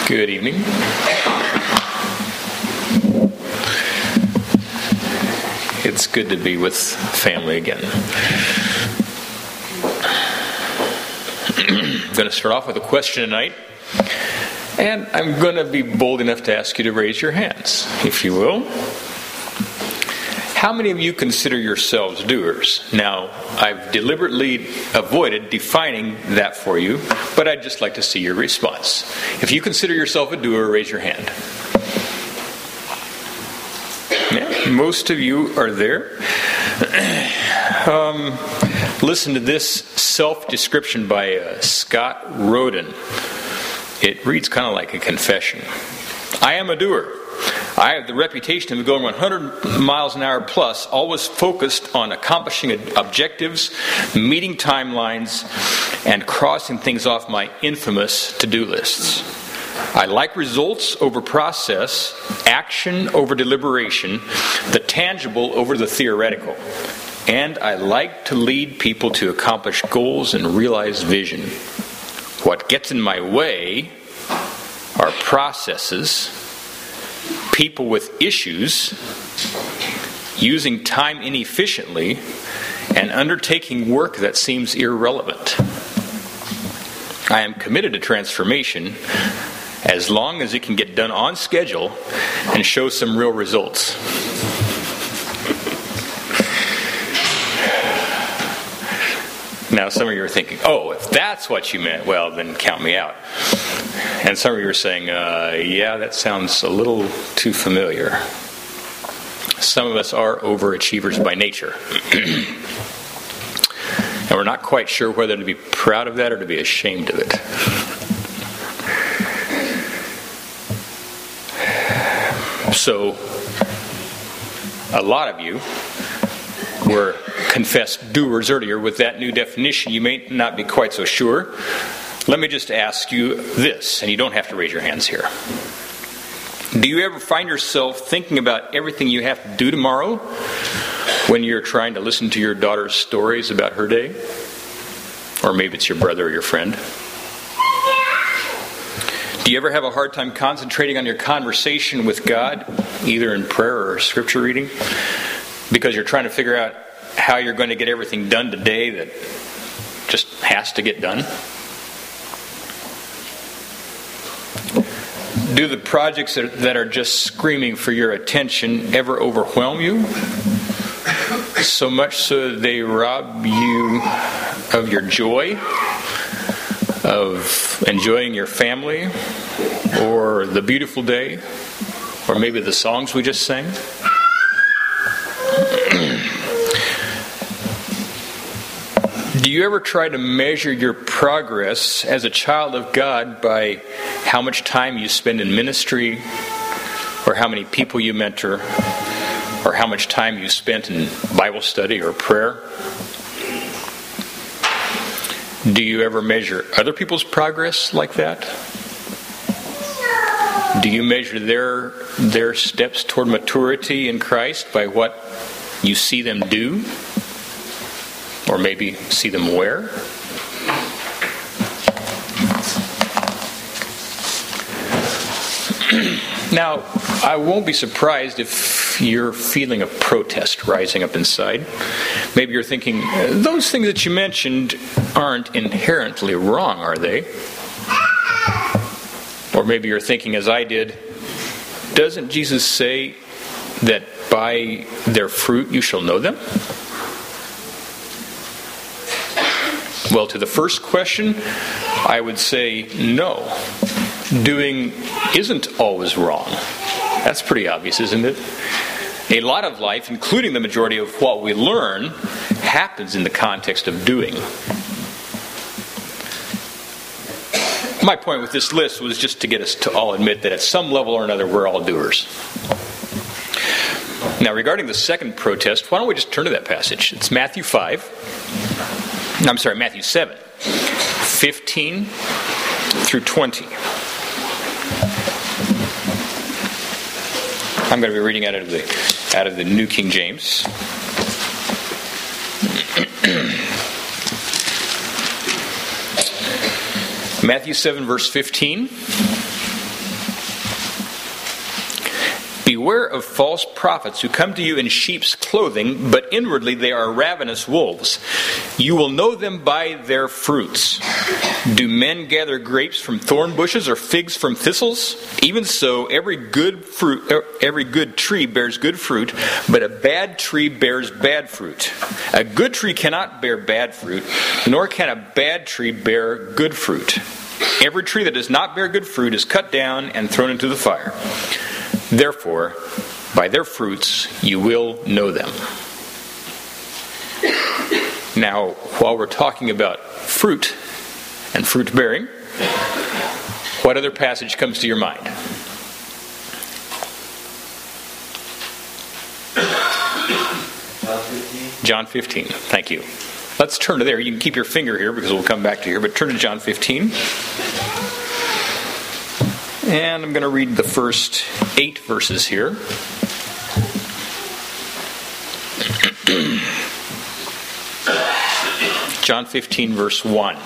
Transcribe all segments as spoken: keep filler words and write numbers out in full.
Good evening. It's good to be with family again. I'm going to start off with a question tonight, and I'm going to be bold enough to ask you to raise your hands, if you will. How many of you consider yourselves doers? Now, I've deliberately avoided defining that for you, but I'd just like to see your response. If you consider yourself a doer, raise your hand. Yeah, most of you are there. um, listen to this self-description by uh, Scott Roden. It reads kind of like a confession. I am a doer. I have the reputation of going one hundred miles an hour plus, always focused on accomplishing objectives, meeting timelines, and crossing things off my infamous to-do lists. I like results over process, action over deliberation, the tangible over the theoretical. And I like to lead people to accomplish goals and realize vision. What gets in my way are processes, people with issues, using time inefficiently, and undertaking work that seems irrelevant. I am committed to transformation as long as it can get done on schedule and show some real results. Now, some of you are thinking, oh, if that's what you meant, well, then count me out. And some of you are saying, uh, yeah, that sounds a little too familiar. Some of us are overachievers by nature. And we're not quite sure whether to be proud of that or to be ashamed of it. So, a lot of you were confessed doers earlier. With that new definition, you may not be quite so sure. Let me just ask you this, and you don't have to raise your hands here. Do you ever find yourself thinking about everything you have to do tomorrow when you're trying to listen to your daughter's stories about her day? Or maybe it's your brother or your friend. Do you ever have a hard time concentrating on your conversation with God, either in prayer or scripture reading, because you're trying to figure out how you're going to get everything done today that just has to get done? Do the projects that are just screaming for your attention ever overwhelm you? So much so that they rob you of your joy, of enjoying your family, or the beautiful day, or maybe the songs we just sang? Do you ever try to measure your progress as a child of God by how much time you spend in ministry, or how many people you mentor, or how much time you spent in Bible study or prayer? Do you ever measure other people's progress like that? Do you measure their their steps toward maturity in Christ by what you see them do? Or maybe see them wear? Now, I won't be surprised if you're feeling a protest rising up inside. Maybe you're thinking, those things that you mentioned aren't inherently wrong, are they? Or maybe you're thinking, as I did, doesn't Jesus say that by their fruit you shall know them? Well, to the first question, I would say no. Doing isn't always wrong. That's pretty obvious, isn't it? A lot of life, including the majority of what we learn, happens in the context of doing. My point with this list was just to get us to all admit that at some level or another, we're all doers. Now, regarding the second protest, why don't we just turn to that passage? It's Matthew five. I'm sorry, Matthew seven, fifteen through twenty. I'm going to be reading out of the out of the New King James. Matthew seven, verse fifteen. beware of false prophets who come to you in sheep's clothing, but inwardly they are ravenous wolves. You will know them by their fruits. Do men gather grapes from thorn bushes or figs from thistles? Even so, every good fruit, every good tree bears good fruit, but a bad tree bears bad fruit. A good tree cannot bear bad fruit, nor can a bad tree bear good fruit. Every tree that does not bear good fruit is cut down and thrown into the fire. Therefore, by their fruits you will know them. Now, while we're talking about fruit and fruit bearing, what other passage comes to your mind? John fifteen. John fifteen. Thank you. Let's turn to there. You can keep your finger here because we'll come back to here, but turn to John fifteen. And I'm going to read the first eight verses here. John fifteen, verse one.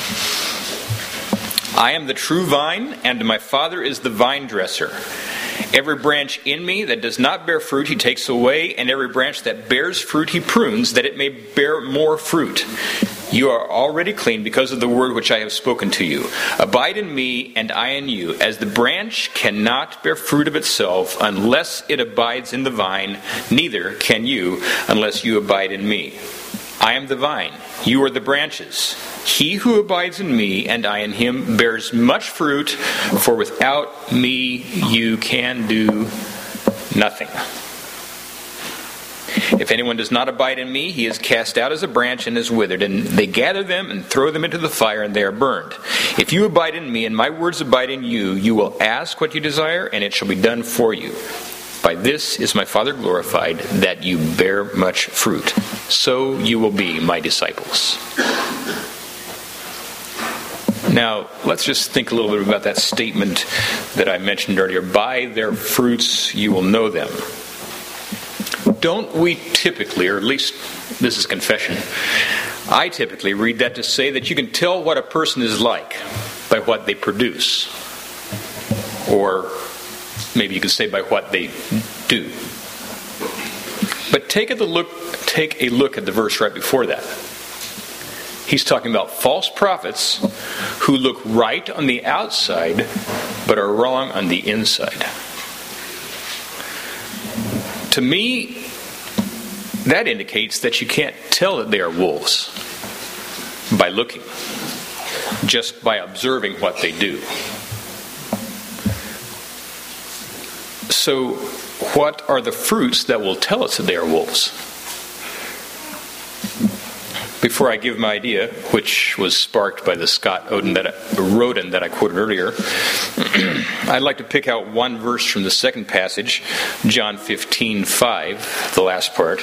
I am the true vine, and my Father is the vine dresser. Every branch in me that does not bear fruit he takes away, and every branch that bears fruit he prunes, that it may bear more fruit. You are already clean because of the word which I have spoken to you. Abide in me, and I in you. As the branch cannot bear fruit of itself unless it abides in the vine, neither can you unless you abide in me. I am the vine, you are the branches. He who abides in me and I in him bears much fruit, for without me you can do nothing. If anyone does not abide in me, he is cast out as a branch and is withered, and they gather them and throw them into the fire, and they are burned. If you abide in me and my words abide in you, you will ask what you desire, and it shall be done for you. By this is my Father glorified, that you bear much fruit. So you will be my disciples. Now, let's just think a little bit about that statement that I mentioned earlier. By their fruits you will know them. Don't we typically, or at least this is confession, I typically read that to say that you can tell what a person is like by what they produce. Or maybe you could say by what they do. But take a look, take a look at the verse right before that. He's talking about false prophets who look right on the outside but are wrong on the inside. To me, that indicates that you can't tell that they are wolves by looking, just by observing what they do. So, what are the fruits that will tell us that they are wolves? Before I give my idea, which was sparked by the Scott Roden that I, Roden that I quoted earlier, I'd like to pick out one verse from the second passage, John fifteen five, the last part.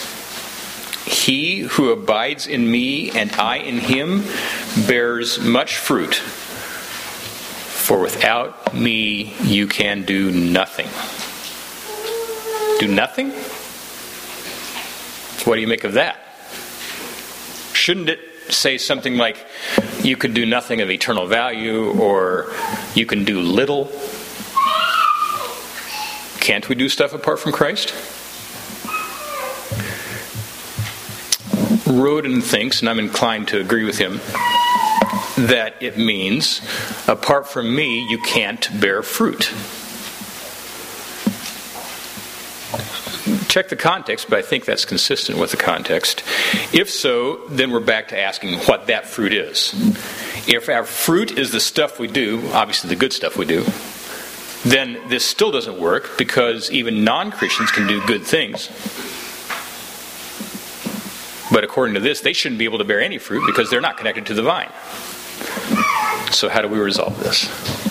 He who abides in me and I in him bears much fruit, for without me you can do nothing. Do nothing? What do you make of that? Shouldn't it say something like, you could do nothing of eternal value, or you can do little? Can't we do stuff apart from Christ? Roden thinks, and I'm inclined to agree with him, that it means, apart from me, you can't bear fruit. Check the context, but I think that's consistent with the context. If so, then we're back to asking what that fruit is. If our fruit is the stuff we do, obviously the good stuff we do, then this still doesn't work, because even non-Christians can do good things. But according to this, they shouldn't be able to bear any fruit because they're not connected to the vine. So how do we resolve this?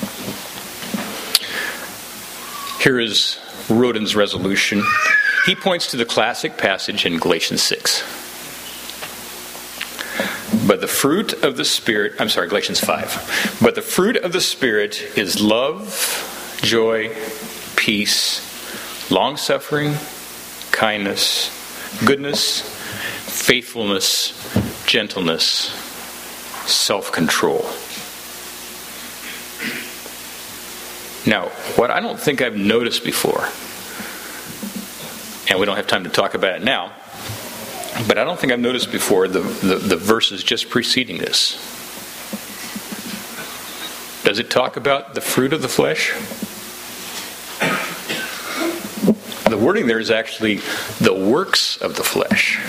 Here is Roden's resolution. He points to the classic passage in Galatians six. But the fruit of the Spirit, I'm sorry, Galatians five. But the fruit of the Spirit is love, joy, peace, long-suffering, kindness, goodness, faithfulness, gentleness, self-control. Now, what I don't think I've noticed before and we don't have time to talk about it now. But I don't think I've noticed before the, the, the verses just preceding this. Does it talk about the fruit of the flesh? The wording there is actually the works of the flesh.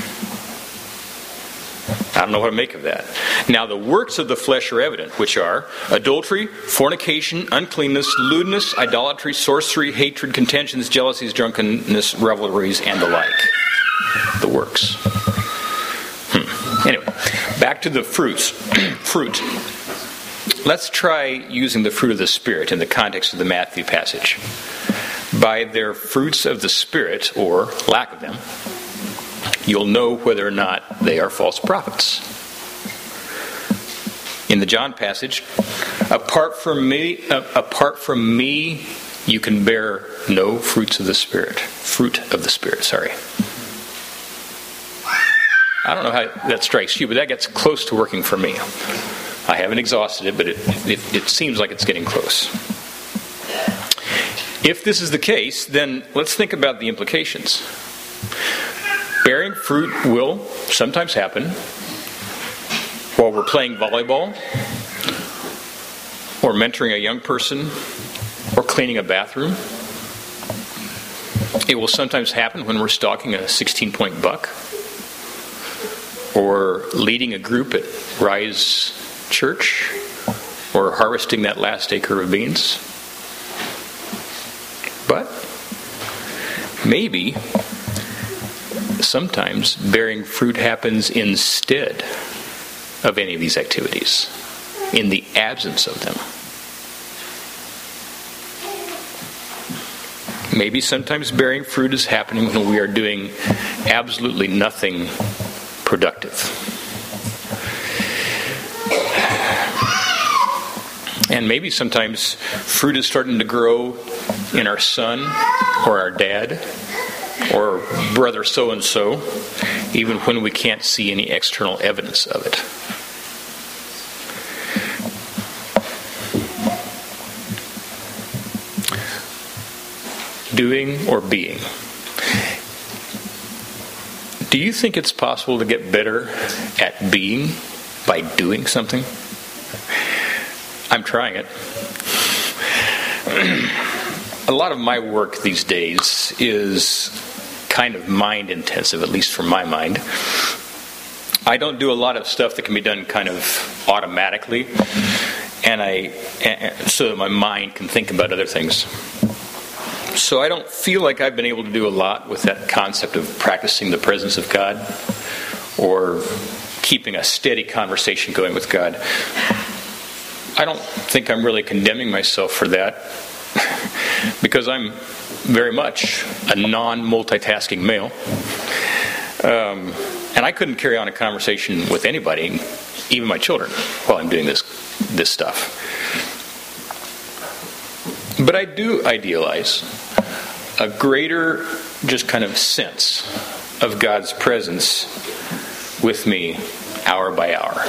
I don't know what to make of that. Now, the works of the flesh are evident, which are adultery, fornication, uncleanness, lewdness, idolatry, sorcery, hatred, contentions, jealousies, drunkenness, revelries, and the like. The works. Hmm. Anyway, back to the fruits. Fruit. Let's try using the fruit of the Spirit in the context of the Matthew passage. By their fruits of the Spirit, or lack of them, you'll know whether or not they are false prophets. In the John passage, apart from me, uh, apart from me, you can bear no fruits of the Spirit. Fruit of the Spirit, sorry. I don't know how that strikes you, but that gets close to working for me. I haven't exhausted it, but it, it, it seems like it's getting close. If this is the case, then let's think about the implications. Bearing fruit will sometimes happen while we're playing volleyball, or mentoring a young person, or cleaning a bathroom. It will sometimes happen when we're stalking a sixteen-point buck, or leading a group at Rise Church, or harvesting that last acre of beans. But maybe sometimes bearing fruit happens instead of any of these activities, in the absence of them. Maybe sometimes bearing fruit is happening when we are doing absolutely nothing productive. And maybe sometimes fruit is starting to grow in our son or our dad or brother so-and-so, even when we can't see any external evidence of it. Doing or being. Do you think it's possible to get better at being by doing something? I'm trying it. A lot of my work these days is kind of mind intensive, at least for my mind. I don't do a lot of stuff that can be done kind of automatically, and I so that my mind can think about other things. So I don't feel like I've been able to do a lot with that concept of practicing the presence of God or keeping a steady conversation going with God. I don't think I'm really condemning myself for that, because I'm very much a non-multitasking male. Um, and I couldn't carry on a conversation with anybody, even my children, while I'm doing this this stuff. But I do idealize a greater just kind of sense of God's presence with me hour by hour.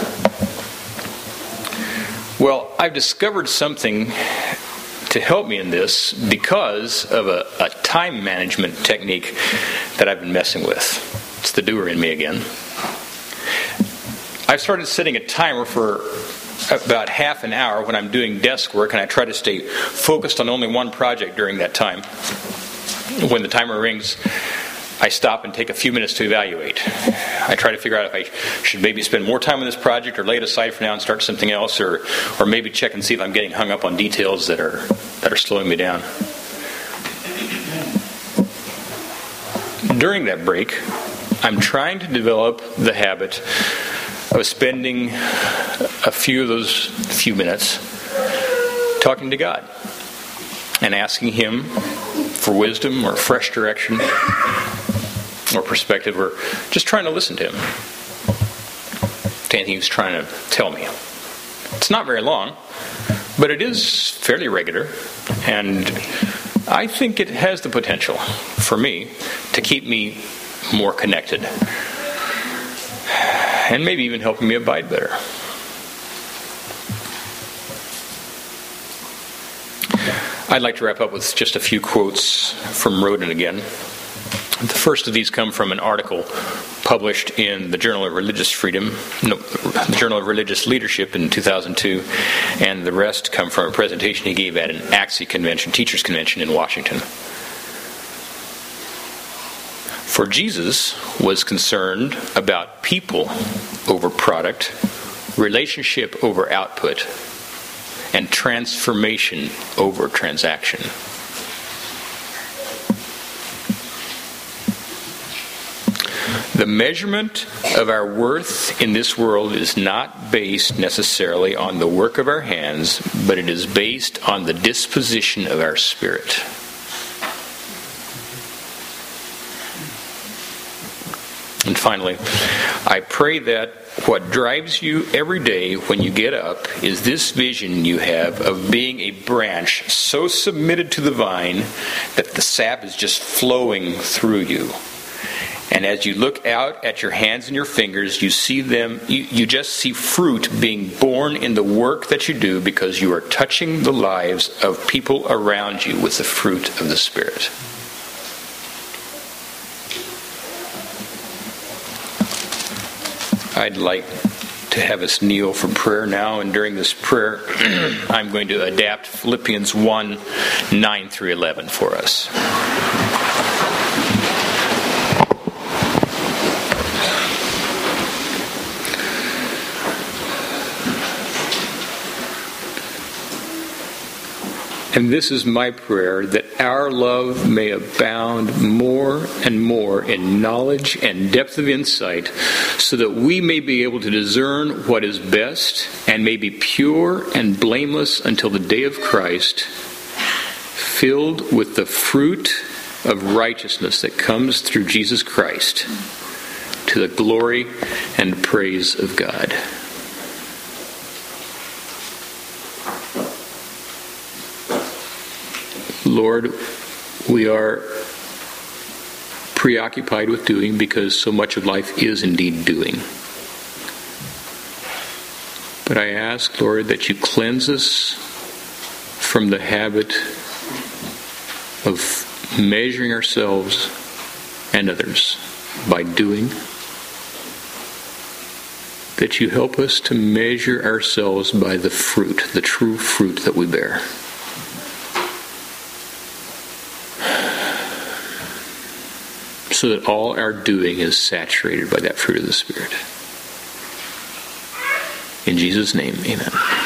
Well, I've discovered something to help me in this because of a, a time management technique that I've been messing with. It's the doer in me again. I've started setting a timer for about half an hour when I'm doing desk work, and I try to stay focused on only one project during that time. When the timer rings, I stop and take a few minutes to evaluate. I try to figure out if I should maybe spend more time on this project or lay it aside for now and start something else, or or maybe check and see if I'm getting hung up on details that are that are slowing me down. During that break, I'm trying to develop the habit of spending a few of those few minutes talking to God and asking Him for wisdom or fresh direction or perspective, or just trying to listen to Him, to anything He's trying to tell me. It's not very long, but it is fairly regular, and I think it has the potential for me to keep me more connected, and maybe even helping me abide better. I'd like to wrap up with just a few quotes from Rodin again. The first of these come from an article published in the Journal of Religious Freedom, no, the Journal of Religious Leadership in two thousand two, and the rest come from a presentation he gave at an A C S I convention, Teachers Convention in Washington. For Jesus was concerned about people over product, relationship over output, and transformation over transaction. The measurement of our worth in this world is not based necessarily on the work of our hands, but it is based on the disposition of our spirit. And finally, I pray that what drives you every day when you get up is this vision you have of being a branch so submitted to the vine that the sap is just flowing through you. And as you look out at your hands and your fingers, you see them, you, you just see fruit being born in the work that you do because you are touching the lives of people around you with the fruit of the Spirit. I'd like to have us kneel for prayer now, and during this prayer, I'm going to adapt Philippians one, nine through eleven for us. And this is my prayer, that our love may abound more and more in knowledge and depth of insight, so that we may be able to discern what is best and may be pure and blameless until the day of Christ, filled with the fruit of righteousness that comes through Jesus Christ, to the glory and praise of God. Lord, we are preoccupied with doing because so much of life is indeed doing. But I ask, Lord, that you cleanse us from the habit of measuring ourselves and others by doing. That you help us to measure ourselves by the fruit, the true fruit that we bear. So that all our doing is saturated by that fruit of the Spirit. In Jesus' name, amen.